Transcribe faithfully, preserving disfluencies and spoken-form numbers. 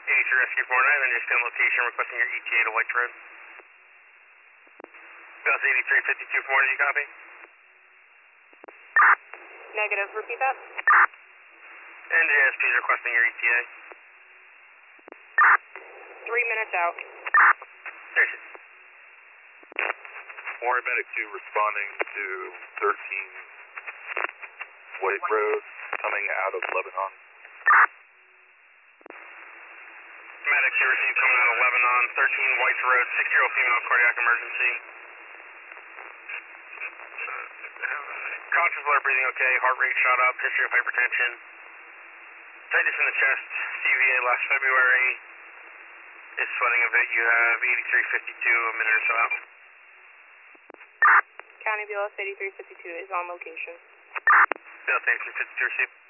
eighty-three Rescue four nine, then just stay on location requesting your E T A to White Road. Gus eighty-three fifty-two four, do you copy? Negative, repeat that. N J S P is requesting your E T A. Three minutes out. Station. Warren Medic two responding to thirteen White Road, coming out of Lebanon. Medic two received coming out of Lebanon, thirteen White Road, six-year-old female cardiac emergency. Conscious, alert, breathing okay, heart rate shot up, history of hypertension. Tightness in the chest, C V A last February. Is sweating a bit, you have eighty-three fifty-two, a minute or so out. County B L S eighty-three fifty-two is on location. B L S eighty-three fifty-two received.